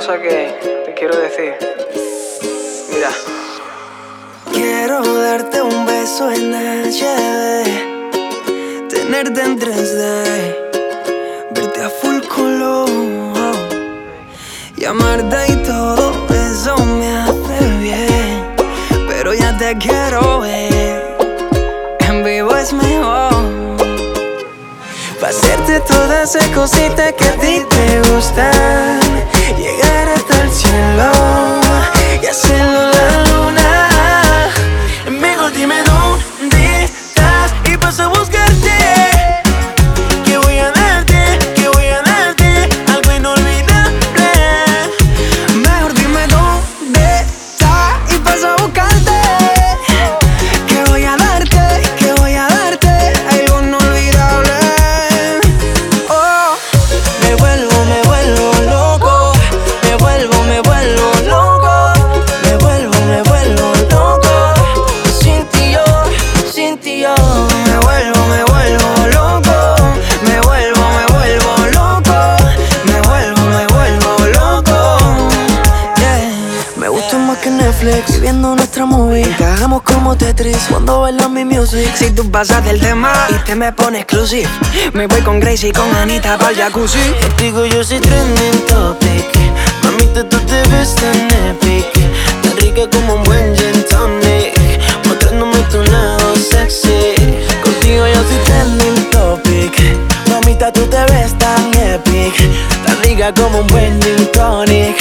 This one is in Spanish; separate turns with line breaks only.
cosa que te quiero decir. Mira.
Quiero darte un beso en HD, tenerte en 3D, verte a full color y amarte y todo eso me hace bien. Pero ya te quiero ver, en vivo es mejor. Pa' hacerte todas esas cositas que a ti te gustan, llegar hasta el cielo y hacerlo la luna. Mejor dime dónde estás y paso a buscarte. Que voy a darte algo inolvidable. Mejor dime dónde estás y paso a buscarte. Que voy a darte algo inolvidable. Oh, me vuelvo loco, me vuelvo loco, me vuelvo loco. Sin ti yo, me vuelvo loco, me vuelvo loco, me vuelvo loco. Yeah. Me gusta más que Netflix, viviendo nuestra movie. Encajamos como Tetris cuando bailas mi music. Si tú pasas del tema y te me pones exclusive, me voy con Gracie y con Anita pa'l jacuzzi. Contigo yo soy trending topic, mamita tú te ves tan epic, tan rica como un buen gin tonic, mostrándome tu lado sexy. Contigo yo soy trending topic, mamita tú te ves tan epic, tan rica como un buen gin tonic,